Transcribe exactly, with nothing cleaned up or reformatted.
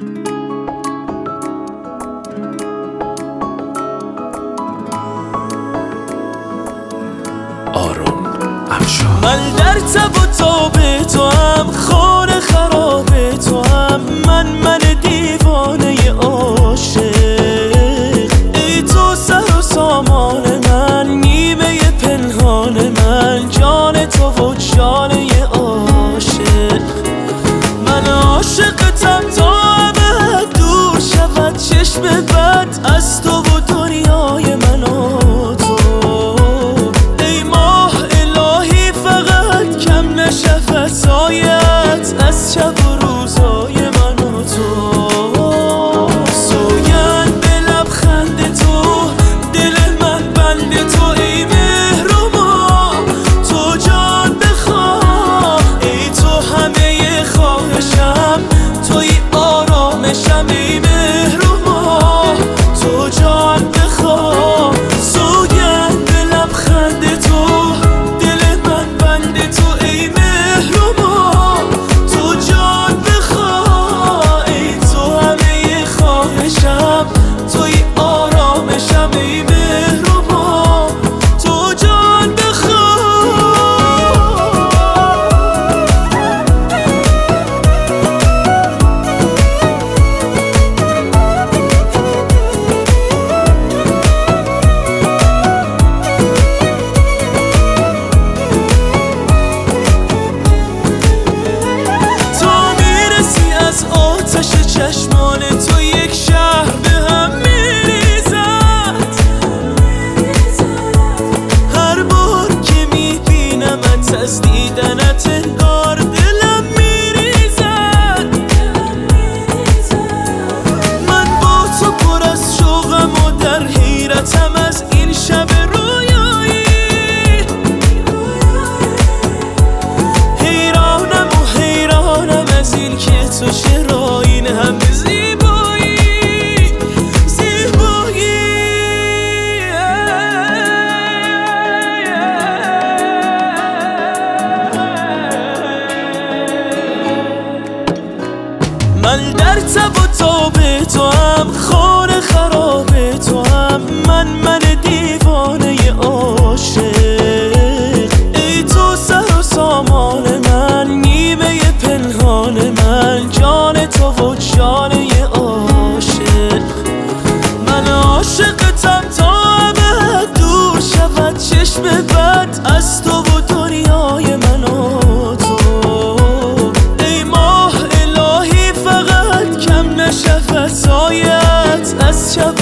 آرون افشار. من در تب و تاب تو هم، خانه خراب تو هم، من من دیوانه عاشق. ای تو سر و سامان من، نیمه پنهان من، جان تو و جانه عاشق. من عاشقتم تا ابد دور شود چشم بد از تو و دنیای من و تو. ای ماه الهی فقط کم نشه فضایت از شب و روزای من و تو. سوگند به لبخند تو، دل من بند تو. ای مهر و ما تو جان بخواه، ای تو همه خواهشم، توی آرامشم. ای مهر و ما تو جان بخواه. سوگند به لبخند تو، دل من بند تو. ای مهر و ما تو جان بخواه، ای تو همه خواهشم، توی آرامشم. ای مهر و ما تو جان بخواه. آتش چشمان تو یک شهر به هم میریزد. هر بار که میبینمت از دیدنت انگار دلم میریزد. من با تو پر از شوقم و در حیرتم از این شب رویایی. حیرانم و حیرانم از این که تو چرا این همه زیبایی زیبایی. من در تب و تاب تو هم، خانه خراب تو هم، من من دیوانه عاشق. ای تو سر و سامان من، نیمه پنهان من، جان تو و جانه عاشق. من عاشقتم تا ابد دور شود چشم بد از تو و دنیای من و تو. ای ماه الهی فقط کم نشه فضایت از شب